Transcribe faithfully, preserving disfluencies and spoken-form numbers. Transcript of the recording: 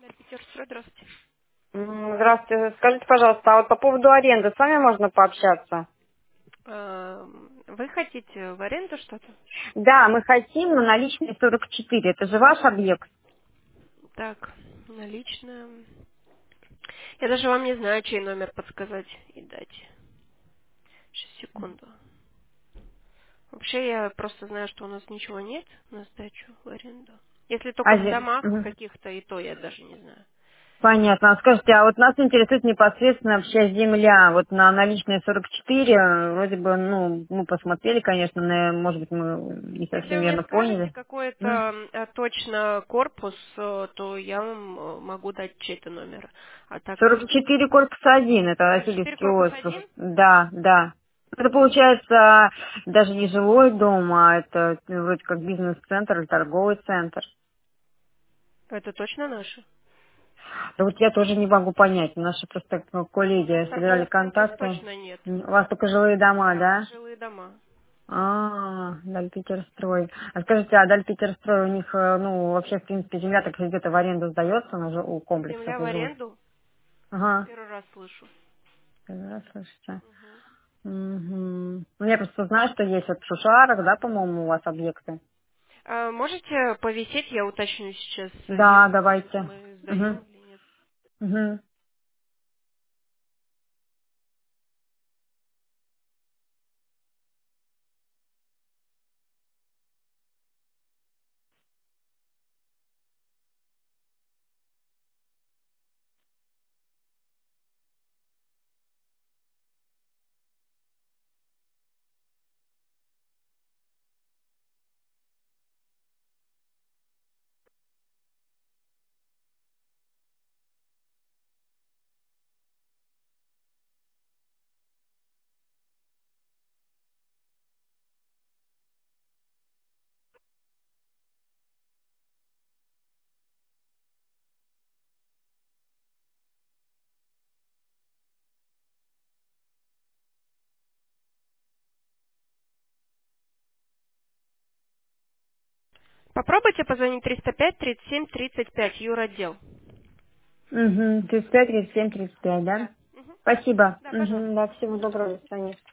Петербург, здравствуйте. М, Здравствуйте. Скажите, пожалуйста, а вот по поводу аренды с вами можно пообщаться? Эм, Вы хотите в аренду что-то? Да, мы хотим на наличные сорок четыре. Это же ваш объект. Так, наличная. Я даже вам не знаю, чей номер подсказать и дать. Сейчас, секунду. Вообще, я просто знаю, что у нас ничего нет на сдачу в аренду. Если только А в зе- домах мгм. каких-то, и то я даже не знаю. Понятно. А скажите, а вот нас интересует непосредственно вообще земля. Вот на наличные сорок четыре, э, вроде бы, ну, мы посмотрели, конечно, на- может быть, мы не Если совсем вы мне верно скажете поняли. какой-то э, точно корпус, э, то я вам э, могу дать чей-то номер. А так сорок четыре корпус один, это сорок четыре Васильевский корпус остров. один? Да, да. Это получается даже не жилой дом, а это ну, вроде как бизнес-центр или торговый центр. Это точно наши? Да вот я тоже не могу понять. Наши просто ну, У нас коллеги собирали торговых центров контакты. точно нет. М, У вас только жилые дома, Да, у нас да? жилые дома. А, Дальпитерстрой. А скажите, а Дальпитерстрой у них, э, ну, вообще, в принципе, земля так где-то в аренду сдается на жи- у комплексов Земля в жилых? аренду? Ага. Первый раз слышу. Да, слышите. Мгм. Угу. Ну, я просто знаю, что есть вот в Шушарах, да, по-моему, у вас объекты. А можете повисеть, я уточню сейчас, Да, если давайте. мы Угу. сдаем или нет. Угу. Попробуйте позвонить триста пять тридцать семь тридцать пять, юротдел. Угу. тридцать пять, тридцать семь, тридцать пять, да? Да. Мгм. Спасибо. Да, Угу. пожалуйста. Да, всего доброго, до свидания.